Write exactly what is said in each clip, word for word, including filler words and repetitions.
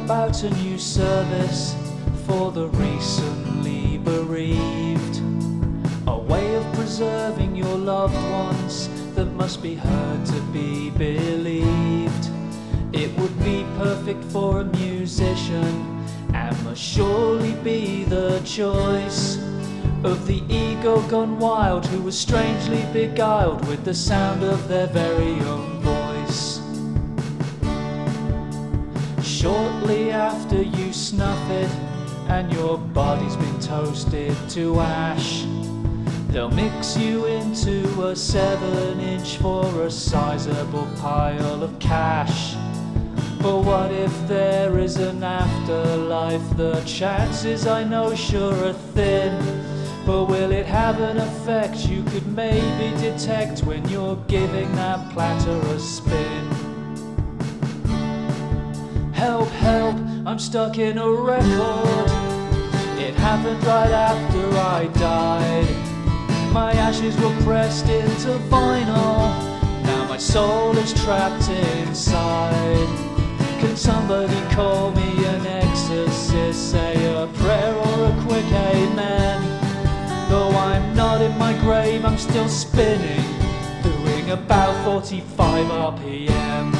about a new service for the recently bereaved, a way of preserving your loved ones that must be heard to be believed. It would be perfect for a musician and must surely be the choice of the ego gone wild, who was strangely beguiled with the sound of their very own voice. Shortly after you snuff it and your body's been toasted to ash, they'll mix you into a seven inch for a sizable pile of cash. But what if there is an afterlife? The chances I know sure are thin. But will it have an effect you could maybe detect when you're giving that platter a spin? Help, help, I'm stuck in a record. It happened right after I died. My ashes were pressed into vinyl. Now my soul is trapped inside. Can somebody call me an exorcist? Say a prayer or a quick amen. Though I'm not in my grave, I'm still spinning, doing about forty-five R P M.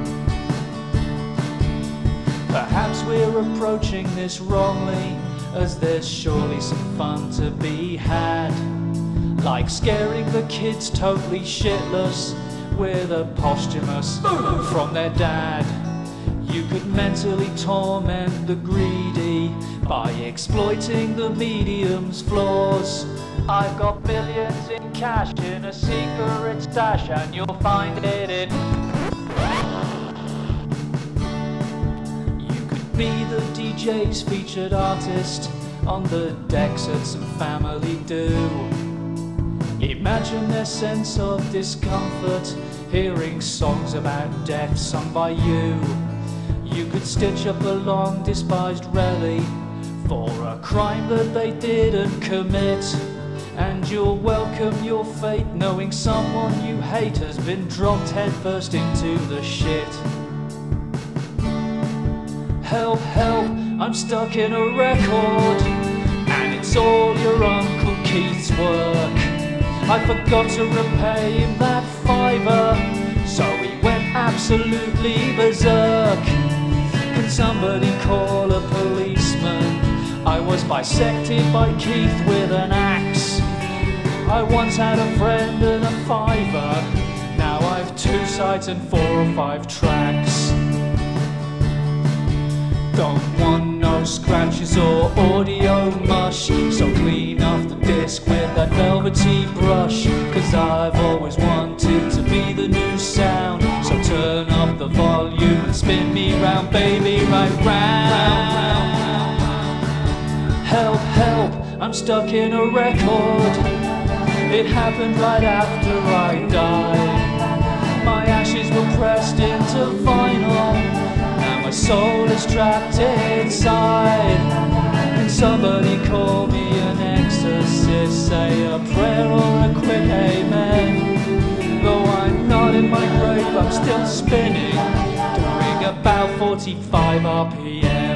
Perhaps we're approaching this wrongly, as there's surely some fun to be had, like scaring the kids totally shitless with a posthumous from their dad. You could mentally torment the greedy by exploiting the medium's flaws. I've got billions in cash in a secret stash, and you'll find it in. You could be the D J's featured artist on the decks at some family do. Imagine their sense of discomfort hearing songs about death sung by you. You could stitch up a long despised rally for a crime that they didn't commit, and you'll welcome your fate knowing someone you hate has been dropped headfirst into the shit. Help, help, I'm stuck in a record, and it's all your Uncle Keith's work. I forgot to repay him that fiver, so he went absolutely berserk. Can somebody call a policeman? I was bisected by Keith with an axe. I once had a friend and a fiver. Now I've two sides and four or five tracks. Don't want no scratches or audio mush, so clean off the disc with that velvety brush. Cause I've always wanted to be the new sound, so turn up the volume and spin me round, baby, right round. Help, help, I'm stuck in a record. It happened right after I died. My ashes were pressed into vinyl. Now my soul is trapped inside. Can somebody call me an exorcist? Say a prayer or a quick amen. Though I'm not in my grave, I'm still spinning, doing about forty-five R P M.